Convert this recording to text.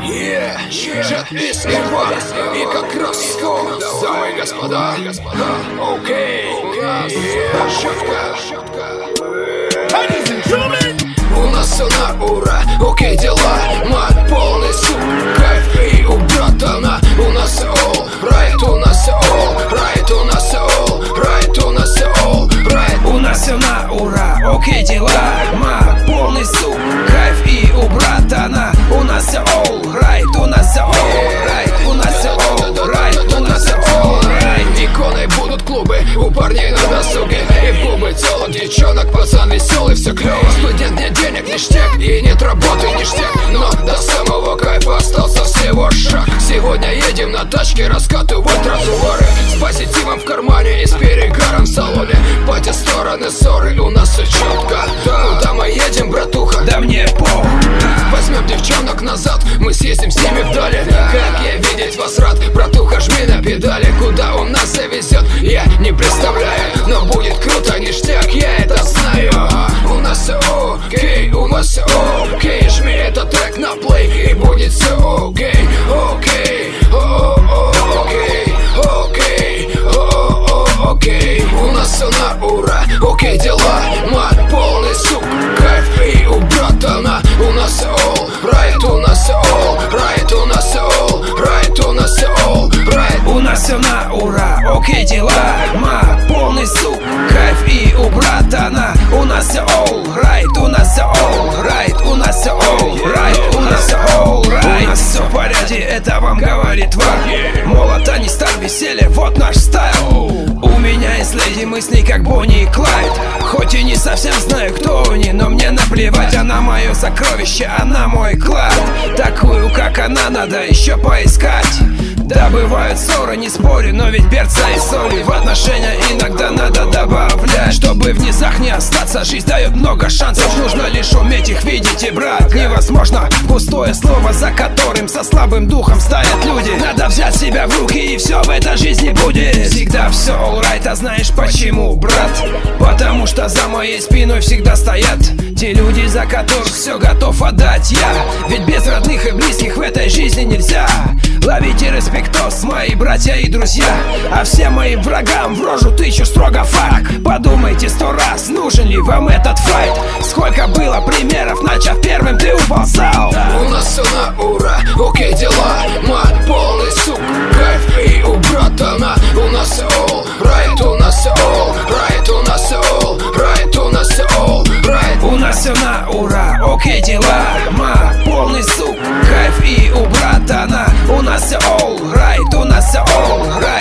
Джет из Ива и как раз скоро, дамы и господа, окей, щетка. У нас все на ура, окей, дела, мать полный суп, кайф и у братана. У нас все all right, у нас все all right, у нас все all right, у нас все all right. У нас все на ура, окей, дела, мать полный суп, кайф и у братана. У нас все all right, у нас все all right, у нас все all right, у нас все all right. Иконой будут клубы у парней на досуге, и в клубы телок, девчонок, пацан веселый, все клево. Студент, нет денег, ништяк, и нет работы, ништяк, но до самого кайфа остался всего шаг. Сегодня едем на тачке, раскатывать тротуары, с позитивом в кармане и с перегаром в салоне. По те стороны ссоры, у нас все четко. Куда мы едем, братуха? Да мне пох. Возьмем девчонок назад, мы съездим с ними вдали. Как я видеть вас рад, братуха, жми на педали. Куда он нас завезет, я не представляю, но будет круто, ништяк, я это знаю. У нас все окей, у нас все окей. Жми этот трек на плей, и будет все окей, окей, окей, окей, окей. У нас все на ура, окей, дела, мать полный суп, кайф и у братана. У нас все all right, у нас все all right, у нас все all right, у нас все all right. У нас все на ура, окей, дела, мать полный суп, кайф и у братана. У нас все all right, у нас все all right, у нас все all right, у нас все all right. У нас все в порядке, это вам говорит вар. Молот, а не стар, веселье, вот наш стайл. У меня есть леди, мы с ней как Бонни и Клайд. Хоть и не совсем знаю, кто они, но мне наплевать. Она мое сокровище, она мой клад. Такую, как она, надо еще поискать. Да, бывают ссоры, не спорю, но ведь перца и соли в отношения иногда надо добавлять. Чтобы в низах не остаться, жизнь дает много шансов. Нужно лишь уметь их видеть и брать. Невозможно пустое слово, за которым со слабым духом стоят люди. Надо взять себя в руки, и все в этой жизни будет. Всегда все all right, а знаешь почему, брат? Потому что за моей спиной всегда стоят те люди, за которых все готов отдать я. Ведь без родных и близких в этой жизни нельзя. Ловите респектос, мои братья и друзья. А всем моим врагам в рожу тычу строго фак. Подумайте 100 раз, нужен ли вам этот файт. Сколько было примеров, начав первым, ты уползал. У нас все на ура, окей, дела, мать полный суп, кайф и у братана. У нас все all right, у нас все all right, у нас все all right, у нас все all right. У нас все на ура, окей, дела, мать полный суп, кайф и у братана. У нас все all right, у нас все all right.